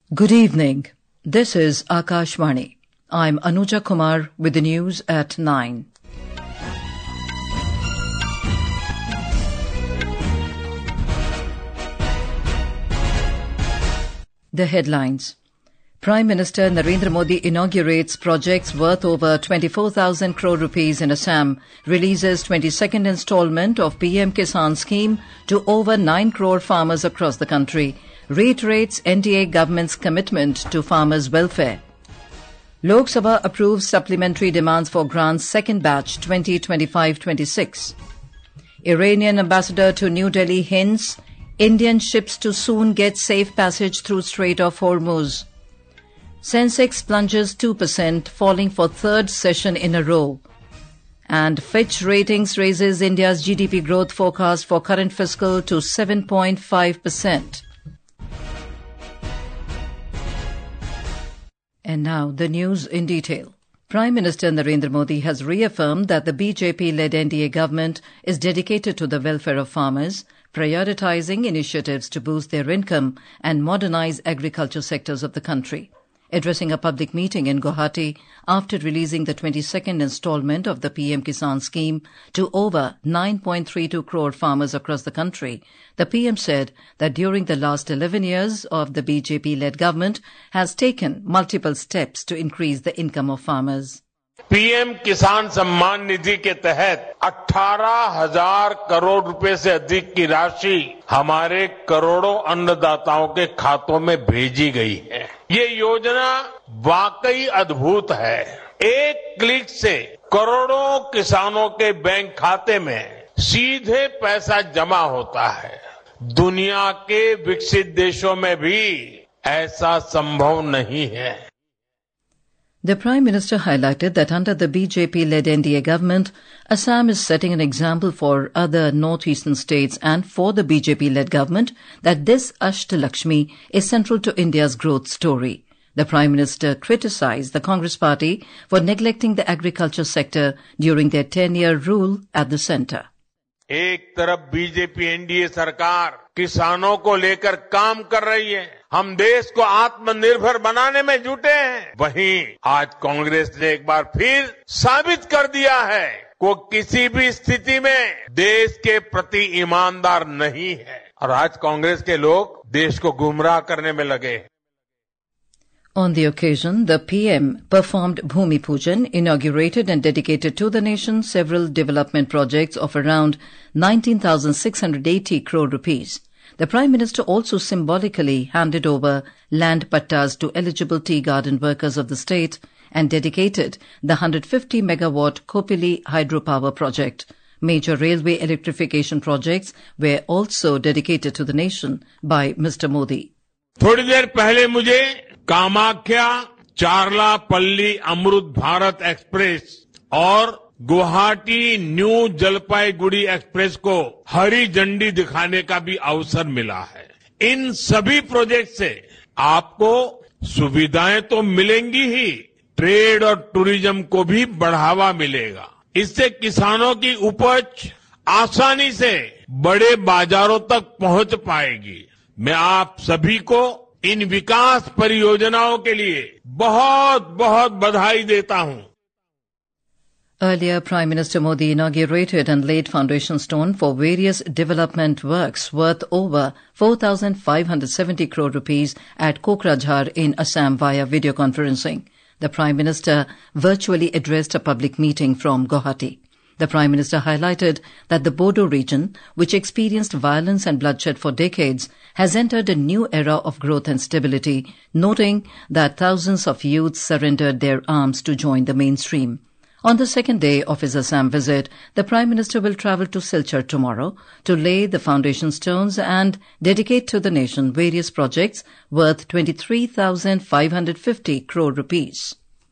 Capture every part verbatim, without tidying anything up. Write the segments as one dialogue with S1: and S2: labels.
S1: Good evening. This is Akashvani. I'm Anuja Kumar with the news at nine. The headlines. Prime Minister Narendra Modi inaugurates projects worth over twenty-four thousand crore rupees in Assam, releases twenty-second installment of P M Kisan scheme to over nine crore farmers across the country, reiterates N D A government's commitment to farmers' welfare. Lok Sabha approves supplementary demands for grants second batch twenty twenty-five twenty-six. Iranian ambassador to New Delhi hints Indian ships to soon get safe passage through Strait of Hormuz. Sensex plunges two percent, falling for third session in a row. And Fitch Ratings raises India's G D P growth forecast for current fiscal to seven point five percent. And now the news in detail. Prime Minister Narendra Modi has reaffirmed that the B J P-led N D A government is dedicated to the welfare of farmers, prioritizing initiatives to boost their income and modernize agriculture sectors of the country. Addressing a public meeting in Guwahati after releasing the twenty-second installment of the P M Kisan scheme to over nine point three two crore farmers across the country, the P M said that during the last eleven years of the B J P-led government has taken multiple steps to increase the income of farmers.
S2: PM Kisan Samman निधि के तहत अठारह हजार करोड़ रुपए से अधिक की राशि हमारे करोड़ों अन्नदाताओं के खातों में भेजी गई है। ये योजना वाकई अद्भुत है। एक क्लिक से करोड़ों किसानों के बैंक खाते में सीधे पैसा जमा होता है। दुनिया के विकसित देशों में भी ऐसा संभव नहीं है।
S1: The Prime Minister highlighted that under the B J P-led N D A government, Assam is setting an example for other northeastern states and for the B J P-led government that this Ashtalakshmi is central to India's growth story. The Prime Minister criticized the Congress Party for neglecting the agriculture sector during their ten-year rule at the centre.
S2: एक तरफ BJP NDA सरकार किसानों को लेकर काम कर रही है, हम देश को आत्मनिर्भर बनाने में जुटे हैं। वहीं आज कांग्रेस ने एक बार फिर साबित कर दिया है वो किसी भी स्थिति में देश के प्रति ईमानदार नहीं है और आज कांग्रेस के लोग देश को गुमराह करने में लगे हैं।
S1: On the occasion, the P M performed Bhumi Pujan, inaugurated and dedicated to the nation several development projects of around nineteen thousand six hundred eighty crore rupees. The Prime Minister also symbolically handed over land pattas to eligible tea garden workers of the state and dedicated the one hundred fifty megawatt Kopili hydropower project. Major railway electrification projects were also dedicated to the nation by Mister Modi.
S2: थोड़ी देर पहले मुझे Kamakhya Charlapalli Amrit Bharat express और Guwahati new Jalpaiguri express को हरी झंडी दिखाने का भी अवसर मिला है। इन सभी प्रोजेक्ट से आपको सुविधाएं तो मिलेंगी ही, ट्रेड और टूरिज्म को भी बढ़ावा मिलेगा। इससे किसानों की उपज आसानी से बड़े बाजारों तक पहुंच पाएगी। मैं आप सभी को इन विकास परियोजनाओं के लिए बहुत बहुत बधाई देता हूं।
S1: Earlier, Prime Minister Modi inaugurated and laid foundation stone for various development works worth over four thousand five hundred seventy crore rupees at Kokrajhar in Assam via video conferencing. The Prime Minister virtually addressed a public meeting from Guwahati. The Prime Minister highlighted that the Bodo region, which experienced violence and bloodshed for decades, has entered a new era of growth and stability, noting that thousands of youths surrendered their arms to join the mainstream. On the second day of his Assam visit, the Prime Minister will travel to Silchar tomorrow to lay the foundation stones and dedicate to the nation various projects worth twenty-three thousand five hundred fifty crore rupees.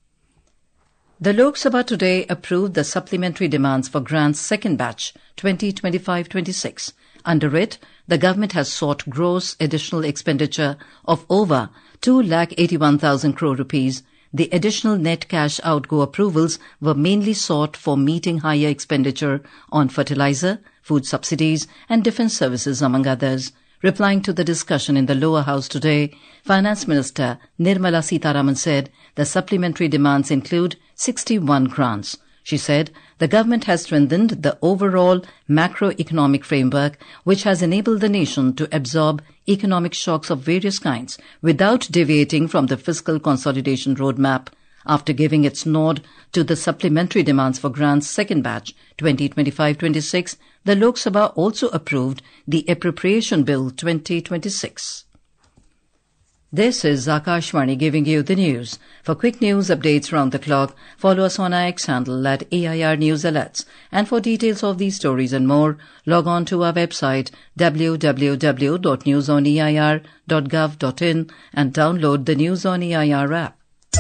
S1: The Lok Sabha today approved the supplementary demands for grants second batch twenty twenty-five twenty-six. Under it, the government has sought gross additional expenditure of over two lakh eighty-one thousand crore rupees. The additional net cash outgo approvals were mainly sought for meeting higher expenditure on fertilizer, food subsidies and defence services, among others. Replying to the discussion in the lower house today, Finance Minister Nirmala Sitharaman said the supplementary demands include sixty-one grants. She said the government has strengthened the overall macroeconomic framework, which has enabled the nation to absorb economic shocks of various kinds without deviating from the fiscal consolidation roadmap. After giving its nod to the supplementary demands for grants second batch twenty twenty-five twenty-six, the Lok Sabha also approved the Appropriation Bill twenty twenty-six. This is Akashvani giving you the news. For quick news updates round the clock, follow us on our X handle at A I R News Alerts. And for details of these stories and more, log on to our website w w w dot news on e i r dot gov dot in and download the News on E I R app.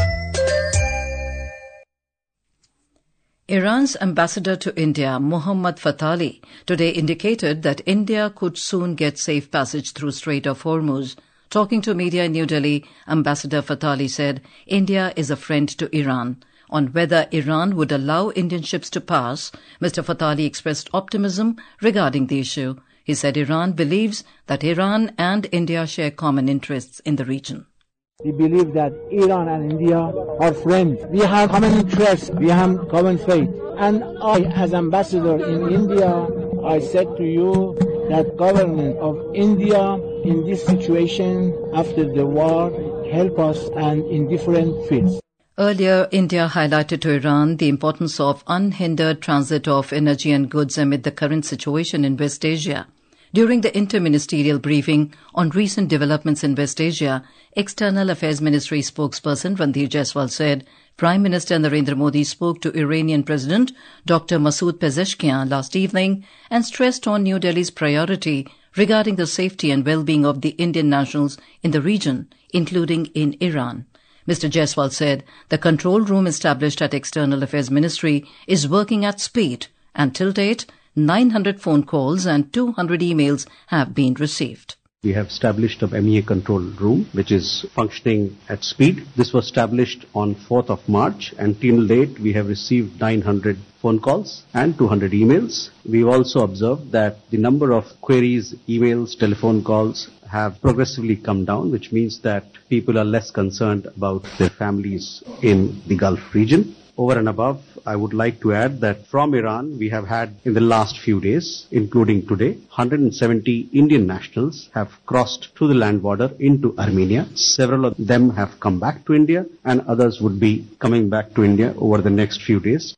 S1: Iran's ambassador to India, Mohammad Fatali, today indicated that India could soon get safe passage through Strait of Hormuz. Talking to media in New Delhi, Ambassador Fatali said India is a friend to Iran. On whether Iran would allow Indian ships to pass, Mister Fatali expressed optimism regarding the issue. He said Iran believes that Iran and India share common interests in the region.
S3: We believe that Iran and India are friends. We have common interests. We have common faith. And I, as ambassador in India, I said to you that government of India in this situation after the war help us and in different fields.
S1: Earlier, India highlighted to Iran the importance of unhindered transit of energy and goods amid the current situation in West Asia. During the interministerial briefing on recent developments in West Asia, External Affairs Ministry spokesperson Randhir Jaiswal said Prime Minister Narendra Modi spoke to Iranian President Doctor Masoud Pezeshkian last evening and stressed on New Delhi's priority regarding the safety and well-being of the Indian nationals in the region, including in Iran. Mister Jaiswal said the control room established at External Affairs Ministry is working at speed, and till date, nine hundred phone calls and two hundred emails have been received.
S4: We have established a M E A control room which is functioning at speed. This was established on fourth of March, and till date we have received nine hundred phone calls and two hundred emails. We've also observed that the number of queries, emails, telephone calls have progressively come down, which means that people are less concerned about their families in the Gulf region. Over and above, I would like to add that from Iran, we have had in the last few days, including today, one hundred seventy Indian nationals have crossed through the land border into Armenia. Several of them have come back to India, and others would be coming back to India over the next few days.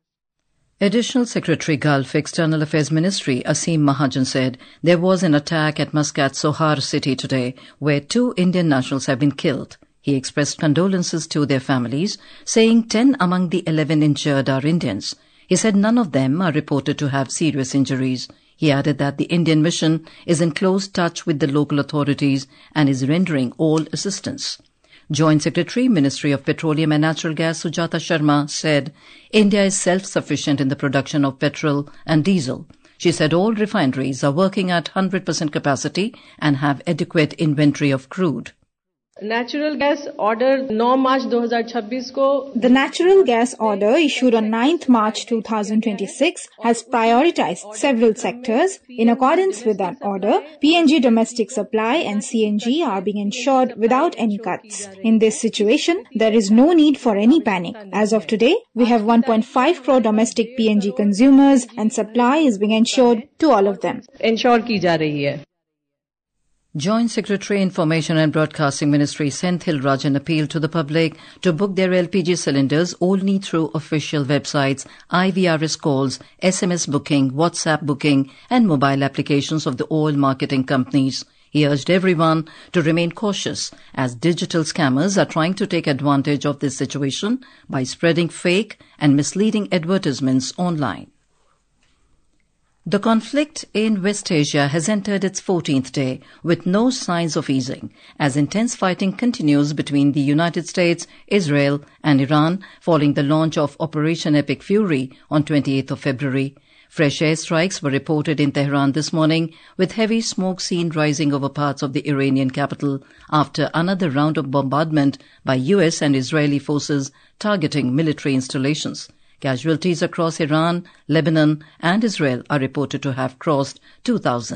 S1: Additional Secretary Gulf External Affairs Ministry Aseem Mahajan said there was an attack at Muscat Sohar city today where two Indian nationals have been killed. He expressed condolences to their families, saying ten among the eleven injured are Indians. He said none of them are reported to have serious injuries. He added that the Indian mission is in close touch with the local authorities and is rendering all assistance. Joint Secretary, Ministry of Petroleum and Natural Gas Sujata Sharma said India is self-sufficient in the production of petrol and diesel. She said all refineries are working at one hundred percent capacity and have adequate inventory of crude.
S5: Natural gas order nine March twenty twenty-six ko
S6: The natural gas order issued on ninth March twenty twenty-six has prioritized several sectors. In accordance with that order, P N G domestic supply and C N G are being ensured without any cuts. In this situation, there is no need for any panic. As of today, we have one point five crore domestic P N G consumers and supply is being ensured to all of them.
S5: Ensure ki ja rahi hai.
S1: Joint Secretary Information and Broadcasting Ministry Senthil Rajan appealed to the public to book their L P G cylinders only through official websites, I V R S calls, S M S booking, WhatsApp booking and mobile applications of the oil marketing companies. He urged everyone to remain cautious as digital scammers are trying to take advantage of this situation by spreading fake and misleading advertisements online. The conflict in West Asia has entered its fourteenth day with no signs of easing as intense fighting continues between the United States, Israel and Iran following the launch of Operation Epic Fury on twenty-eighth of February. Fresh airstrikes were reported in Tehran this morning with heavy smoke seen rising over parts of the Iranian capital after another round of bombardment by U S and Israeli forces targeting military installations. Casualties across Iran, Lebanon and Israel are reported to have crossed two thousand.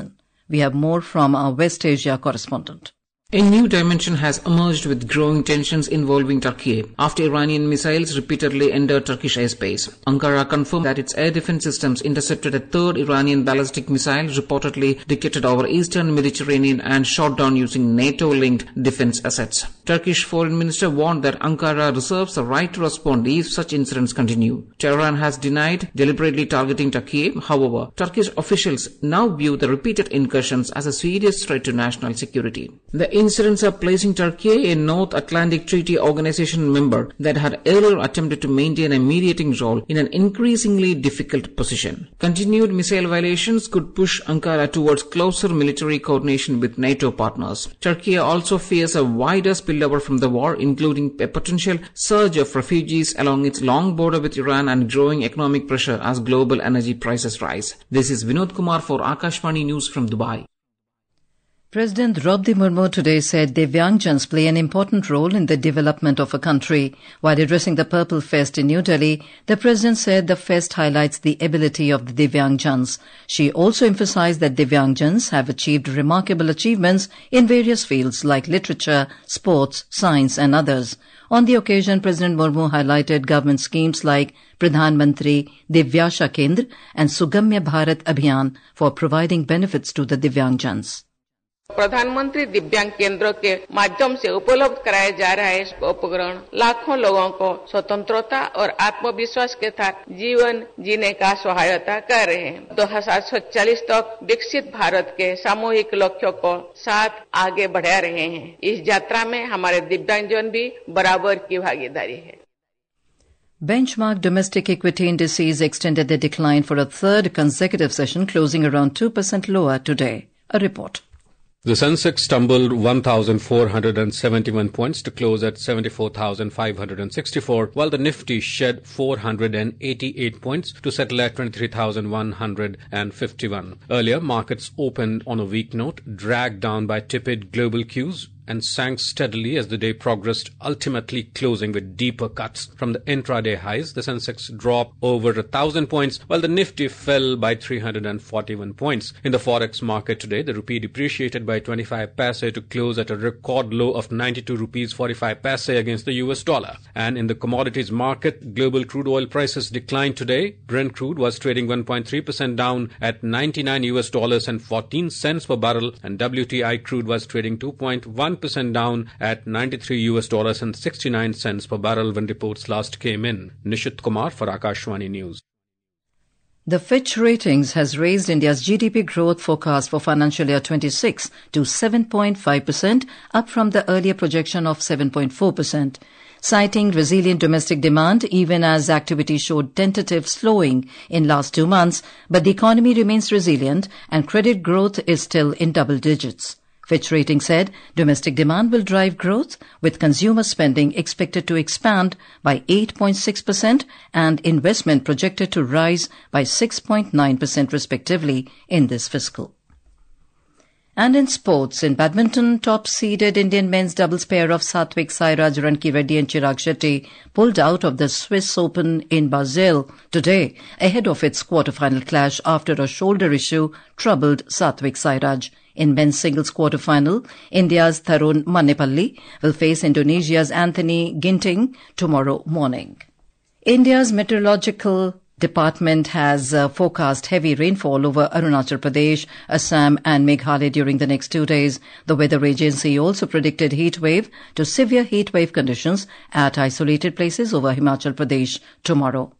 S1: We have more from our West Asia correspondent.
S7: A new dimension has emerged with growing tensions involving Turkey after Iranian missiles repeatedly entered Turkish airspace. Ankara confirmed that its air defense systems intercepted a third Iranian ballistic missile reportedly detected over eastern Mediterranean and shot down using NATO-linked defense assets. Turkish foreign minister warned that Ankara reserves the right to respond if such incidents continue. Tehran has denied deliberately targeting Turkey. However, Turkish officials now view the repeated incursions as a serious threat to national security. The incidents are placing Turkey, a North Atlantic Treaty Organization member that had earlier attempted to maintain a mediating role, in an increasingly difficult position. Continued missile violations could push Ankara towards closer military coordination with NATO partners. Turkey also fears a wider spillover from the war, including a potential surge of refugees along its long border with Iran and growing economic pressure as global energy prices rise. This is Vinod Kumar for Akashvani News from Dubai.
S1: President Draupadi Murmu today said Divyangjans play an important role in the development of a country. While addressing the Purple Fest in New Delhi, the President said the fest highlights the ability of the Divyangjans. She also emphasized that Divyangjans have achieved remarkable achievements in various fields like literature, sports, science and others. On the occasion, President Murmu highlighted government schemes like Pradhan Mantri Divyasha Kendra and Sugamya Bharat Abhiyan for providing benefits to the Divyangjans.
S8: प्रधानमंत्री दिव्यांग केंद्र के माध्यम से उपलब्ध कराया जा रहा है इसका उपकरण लाखों लोगों को स्वतंत्रता और आत्मविश्वास के साथ जीवन जीने का सहायता कर रहे हैं। दो हज़ार सैंतालीस तक विकसित भारत के सामूहिक लक्ष्यों को साथ आगे बढ़ा रहे हैं। इस यात्रा में हमारे दिव्यांगजन भी बराबर की भागीदारी है।
S1: Benchmark domestic equity indices extended their decline for a third consecutive session, closing around two percent lower today. A report.
S9: The Sensex stumbled one thousand four hundred seventy-one points to close at seventy-four thousand five hundred sixty-four, while the Nifty shed four hundred eighty-eight points to settle at twenty-three thousand one hundred fifty-one. Earlier, markets opened on a weak note, dragged down by tepid global cues, and sank steadily as the day progressed, ultimately closing with deeper cuts from the intraday highs. The Sensex dropped over a thousand points, while the Nifty fell by three hundred forty-one points. In the forex market today, the rupee depreciated by twenty-five paise to close at a record low of ninety-two rupees forty-five paise against the U S dollar. And in the commodities market, global crude oil prices declined today. Brent crude was trading one point three percent down at ninety-nine U S dollars and fourteen cents per barrel, and W T I crude was trading two point one percent down at ninety-three U S dollars and sixty-nine cents per barrel when reports last came in. Nishit Kumar for Akashvani News.
S1: The Fitch Ratings has raised India's G D P growth forecast for financial year twenty-six to seven point five percent, up from the earlier projection of seven point four percent. Citing resilient domestic demand, even as activity showed tentative slowing in last two months, but the economy remains resilient and credit growth is still in double digits. Fitch Ratings said domestic demand will drive growth, with consumer spending expected to expand by eight point six percent and investment projected to rise by six point nine percent respectively in this fiscal. And in sports, in badminton, top-seeded Indian men's doubles pair of Satvik Sairaj Rankireddy and Chirag Shetty pulled out of the Swiss Open in Basel today ahead of its quarter-final clash after a shoulder issue troubled Satvik Sairaj. In men's singles quarter-final, India's Tarun Mannepalli will face Indonesia's Anthony Ginting tomorrow morning. India's meteorological department has uh, forecast heavy rainfall over Arunachal Pradesh, Assam and Meghalaya during the next two days. The weather agency also predicted heat wave to severe heat wave conditions at isolated places over Himachal Pradesh tomorrow.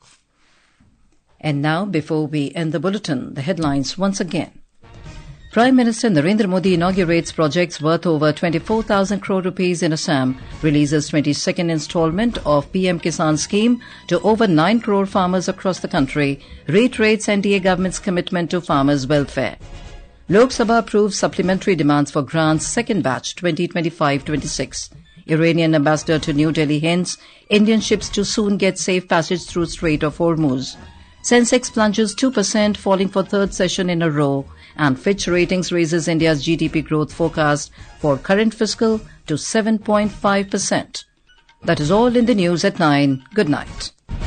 S1: And now, before we end the bulletin, the headlines once again. Prime Minister Narendra Modi inaugurates projects worth over twenty-four thousand crore rupees in Assam, releases twenty-second installment of P M Kisan scheme to over nine crore farmers across the country, reiterates N D A government's commitment to farmers' welfare. Lok Sabha approves supplementary demands for grants second batch twenty twenty-five twenty-six. Iranian ambassador to New Delhi hints Indian ships to soon get safe passage through Strait of Hormuz. Sensex plunges two percent, falling for third session in a row. And Fitch Ratings raises India's G D P growth forecast for current fiscal to seven point five percent. That is all in the news at nine. Good night.